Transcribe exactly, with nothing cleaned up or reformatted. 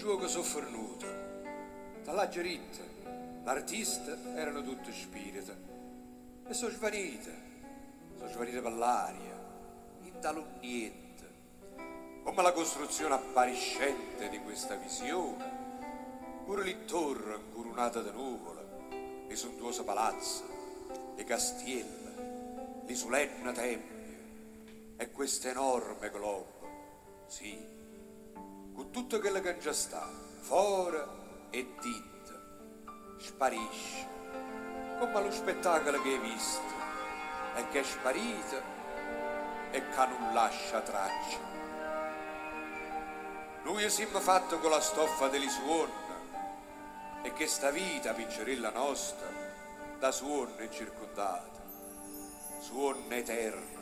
gioco soffernuto. Dalla geritta, l'artista erano tutti spiriti. E sono svanite, sono svanite per l'aria, in tal niente. Come la costruzione appariscente di questa visione, pure le torri incurunate di nuvole, le sontuose palazzi, le castielle, le solenne tempie e questo enorme globo, sì, con tutto quello che già sta, fuori e dentro, sparisce, come lo spettacolo che hai visto e che è sparito e che non lascia traccia. Noi siamo fatti con la stoffa delle suonne e che sta vita, piccerella nostra, da suonne circondata, suonne eterne.